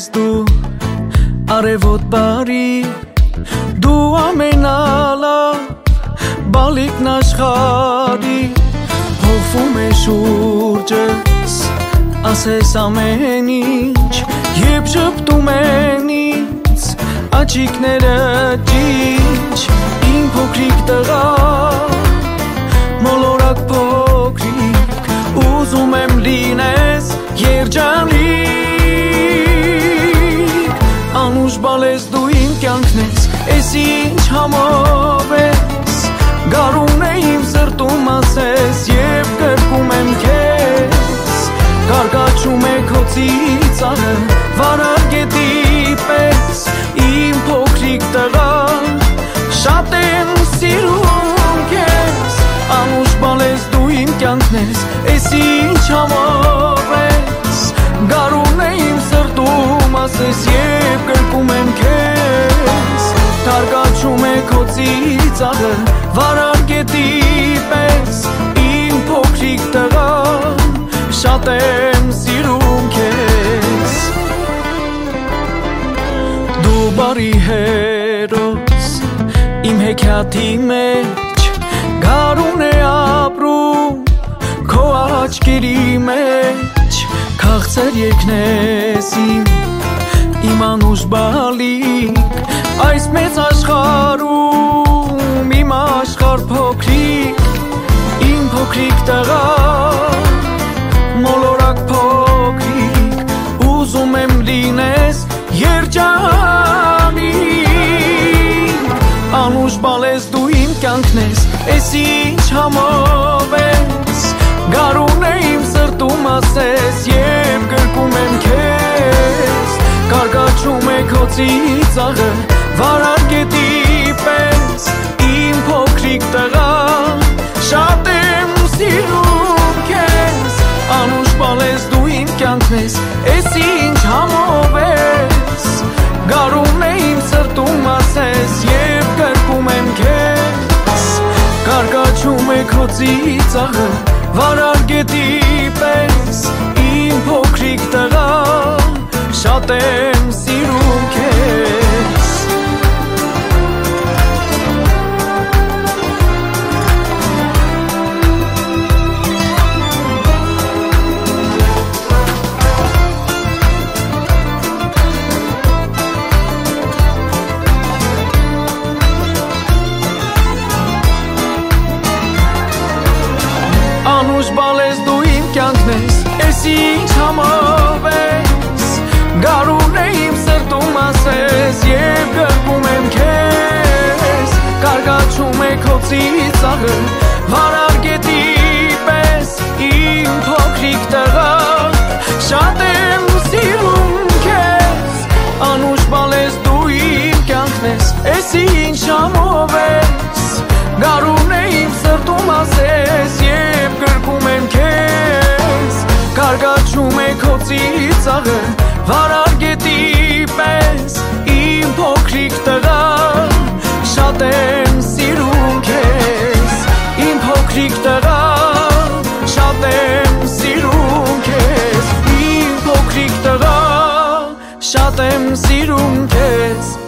դու արևոտ բարի դու ամենալավ բալիկն աշխարհի հովվում է շուրջս ասես ամեն ինչ երբ շփտում են ինձ աչիկները ճիչ իմ փոքրիկ տղա մոլորակ փոքրիկ ուզում եմ լինես երջանիկ անուշ բալես դու իմ կյանքն ես էս ինչ համով ես գարուն է իմ սրտում ասես երբ կրկում եմ քեզ կարկաչում է քո ծիծաղը վարագետի պես իմ փոքրիկ տղա շատ եմ սիրում քեզ անուշ բալես դու իմ կյանքն ես էս ինչ համով ես գարուն է իմ սրտում ասես երբ կրկում եմ քեզ կարկաչում է քո ծիծաղը վարագետի պես իմ փոքրիկ տղա շատ եմ սիրում քեզ դու բարի հերոս իմ հեքիաթի մեջ գարուն է ապրում քո աչքերի մեջ քաղցր երկնես իմ անուշ բալիկ այս մեծ աշխարհում իմ աշխարհ փոքրիկ իմ փոքրիկ տղա մոլորակ փոքրիկ ուզում եմ լինես երջանիկ անուշ բալես դու իմ կյանքն ես էս ինչ համով ես գարուն է իմ սրտում ասես երբ կրկում եմ քեզ կարկաչում է քո ծիծաղը վարագետի պես իմ փոքրիկ տղա շատ եմ սիրում քեզ անուշ բալես դու իմ կյանքն ես էս ինչ համով ես գարուն է իմ սրտում ասես երբ կրկում եմ քեզ կարկաչում է քո ծիծաղը վարագետի պես իմ փոքրիկ տղա շատ եմ սիրում քեզ անուշ բալես դու իմ կյանքն ես էս ինչ համով ես գարուն է իմ սրտում ասես երբ կրկում եմ քեզ կարկաչում է քո ծիծաղը վարագետի պես իմ փոքրիկ տղա շատ եմ սիրում քեզ անուշ բալես դու իմ կյանքն ես էս ինչ համով ես գարուն է իմ սրտում ասես երբ կրկում եմ քեզ կարկաչում է քո ծիծաղը վարագետի պես իմ փոքրիկ տղա շատ եմ սիրում քեզ իմ փոքրիկ տղա շատ եմ սիրում քեզ իմ փոքրիկ տղա շատ եմ սիրում քեզ